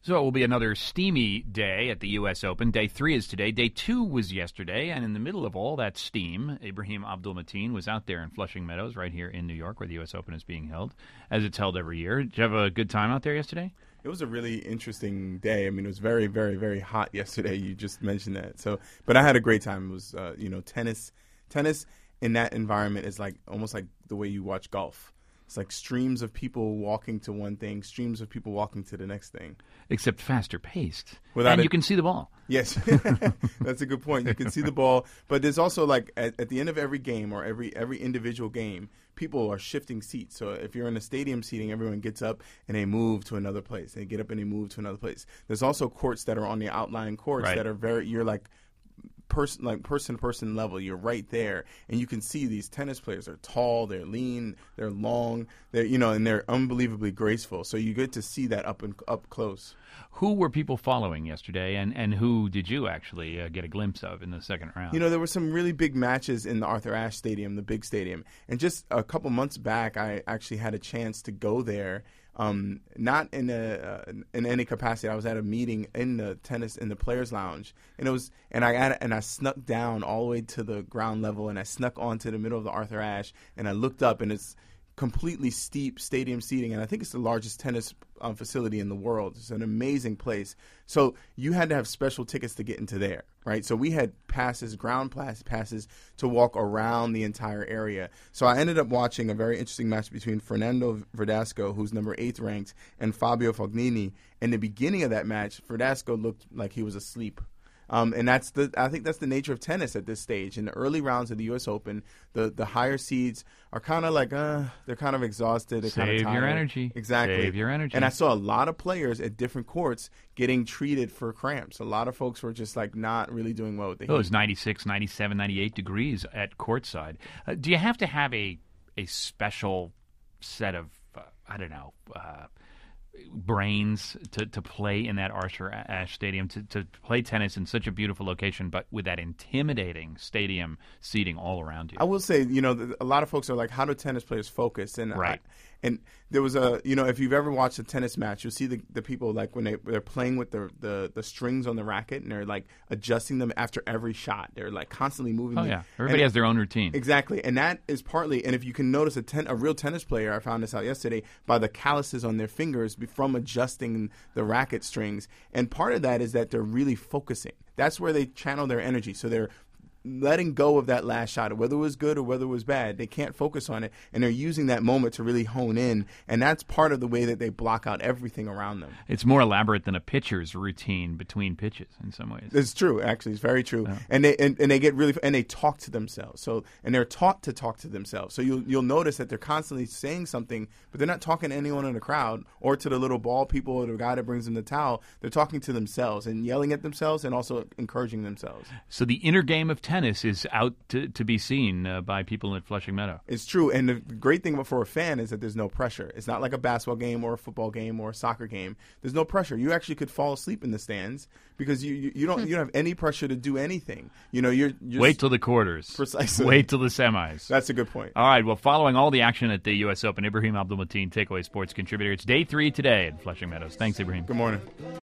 So it will be another steamy day at the U.S. Open. Day 3 is today. Day 2 was yesterday. And in the middle of all that steam, Ibrahim Abdul-Mateen was out there in Flushing Meadows right here in New York where the U.S. Open is being held, as it's held every year. Did you have a good time out there yesterday? It was a really interesting day. I mean, it was very, very, very hot yesterday. You just mentioned that. But I had a great time. It was, tennis in that environment is like almost like the way you watch golf. It's like streams of people walking to one thing, streams of people walking to the next thing. Except faster paced. And you can see the ball. Yes, that's a good point. You can see the ball. But there's also like at the end of every game or every individual game, people are shifting seats. So if you're in a stadium seating, everyone gets up and they move to another place. They get up and they move to another place. There's also courts that are on the outlying courts that are you're like, person-to-person level. You're right there, and you can see these tennis players are tall, they're lean, they're long, and they're unbelievably graceful. So you get to see that up close. Who were people following yesterday, and who did you actually get a glimpse of in the second round? There were some really big matches in the Arthur Ashe Stadium, the big stadium, and just a couple months back, I actually had a chance to go there. Not in any capacity. I was at a meeting in the Players Lounge, and I snuck down all the way to the ground level, and I snuck onto the middle of the Arthur Ashe, and I looked up, and it's completely steep stadium seating, and I think it's the largest tennis facility in the world. It's an amazing place. So you had to have special tickets to get into there, right? So we had ground passes to walk around the entire area. So I ended up watching a very interesting match between Fernando Verdasco, who's number 8th ranked, and Fabio Fognini. In the beginning of that match, Verdasco looked like he was asleep. And I think that's the nature of tennis at this stage. In the early rounds of the U.S. Open, the higher seeds are kind of like, they're kind of exhausted. They're kind of tired. Save your energy. Exactly. Save your energy. And I saw a lot of players at different courts getting treated for cramps. A lot of folks were just like not really doing well with the heat. It was 96, 97, 98 degrees at courtside. Do you have to have a special set of, brains to play in that Arthur Ashe Stadium, to play tennis in such a beautiful location, but with that intimidating stadium seating all around you? I will say, a lot of folks are like, how do tennis players focus? And right. And there was if you've ever watched a tennis match, you'll see the people like when they're playing with the strings on the racket and they're like adjusting them after every shot. They're like constantly moving. Oh yeah, everybody has their own routine. Exactly, and that is partly. And if you can notice a real tennis player, I found this out yesterday, by the calluses on their fingers from adjusting the racket strings. And part of that is that they're really focusing. That's where they channel their energy. So they're letting go of that last shot, whether it was good or whether it was bad. They can't focus on it, and they're using that moment to really hone in, and that's part of the way that they block out everything around them. It's more elaborate than a pitcher's routine between pitches in some ways. It's true, actually. It's very true. Yeah. And they get really, and they talk to themselves. And they're taught to talk to themselves. So you'll notice that they're constantly saying something, but they're not talking to anyone in the crowd or to the little ball people or the guy that brings them the towel. They're talking to themselves and yelling at themselves and also encouraging themselves. So the inner game of tennis is out to be seen by people at Flushing Meadow. It's true, and the great thing for a fan is that there's no pressure. It's not like a basketball game or a football game or a soccer game. There's no pressure. You actually could fall asleep in the stands because you don't have any pressure to do anything. You're wait till the quarters. Precisely. Wait till the semis. That's a good point. All right. Well, following all the action at the U.S. Open, Ibrahim Abdul-Mateen, Takeaway Sports contributor. It's day 3 today at Flushing Meadows. Thanks, Ibrahim. Good morning.